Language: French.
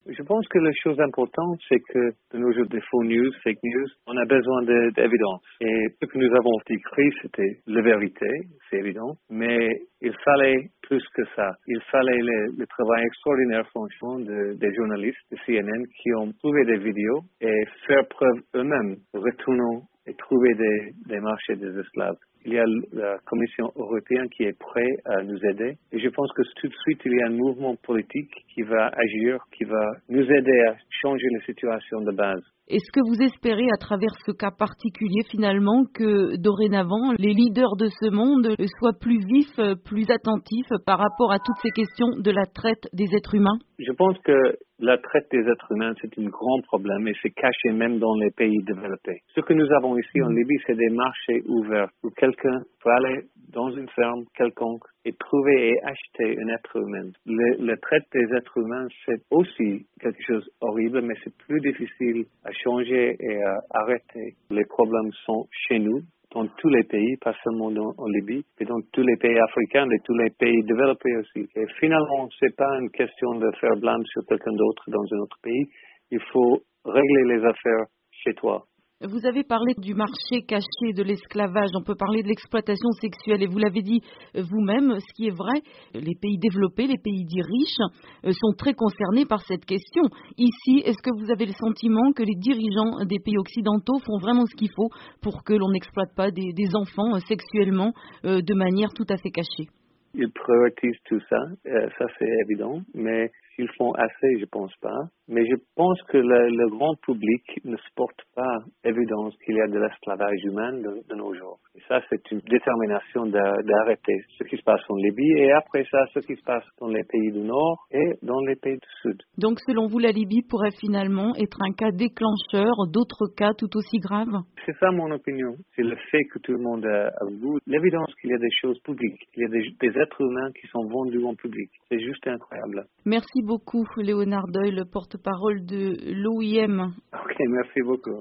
Je pense que la chose importante, c'est que de nos jours des faux news, fake news, on a besoin d'évidence. Et ce que nous avons décrit, c'était la vérité, c'est évident, mais il fallait plus que ça. Il fallait le travail extraordinaire, franchement, des journalistes de CNN qui ont trouvé des vidéos et faire preuve eux-mêmes, retournant et trouver des marchés des esclaves. Il y a la Commission européenne qui est prête à nous aider. Et je pense que tout de suite, il y a un mouvement politique qui va agir, qui va nous aider à changer la situation de base. Est-ce que vous espérez, à travers ce cas particulier, finalement, que dorénavant, les leaders de ce monde soient plus vifs, plus attentifs par rapport à toutes ces questions de la traite des êtres humains? Je pense que la traite des êtres humains, c'est un grand problème et c'est caché même dans les pays développés. Ce que nous avons ici en Libye, c'est des marchés ouverts où quelqu'un peut aller dans une ferme quelconque et trouver et acheter un être humain. La traite des êtres humains, c'est aussi quelque chose d'horrible, mais c'est plus difficile à changer et à arrêter. Les problèmes sont chez nous, dans tous les pays, pas seulement en Libye, mais dans tous les pays africains et tous les pays développés aussi. Et finalement, c'est pas une question de faire blâme sur quelqu'un d'autre dans un autre pays. Il faut régler les affaires chez toi. Vous avez parlé du marché caché de l'esclavage, on peut parler de l'exploitation sexuelle et vous l'avez dit vous-même, ce qui est vrai, les pays développés, les pays dits riches sont très concernés par cette question. Ici, est-ce que vous avez le sentiment que les dirigeants des pays occidentaux font vraiment ce qu'il faut pour que l'on n'exploite pas des enfants sexuellement de manière tout à fait cachée? Ils prioritisent tout ça, ça c'est évident, mais s'ils font assez, je pense pas. Mais je pense que le grand public ne supporte pas l'évidence qu'il y a de l'esclavage humain de nos jours. Et ça, c'est une détermination d'arrêter ce qui se passe en Libye et après ça, ce qui se passe dans les pays du Nord et dans les pays du Sud. Donc, selon vous, la Libye pourrait finalement être un cas déclencheur d'autres cas tout aussi graves? C'est ça mon opinion. C'est le fait que tout le monde a vu l'évidence qu'il y a des choses publiques, qu'il y a des êtres humains qui sont vendus en public. C'est juste incroyable. Merci beaucoup, Léonard Doyle, porte-parole de l'OIM. Ok, merci beaucoup.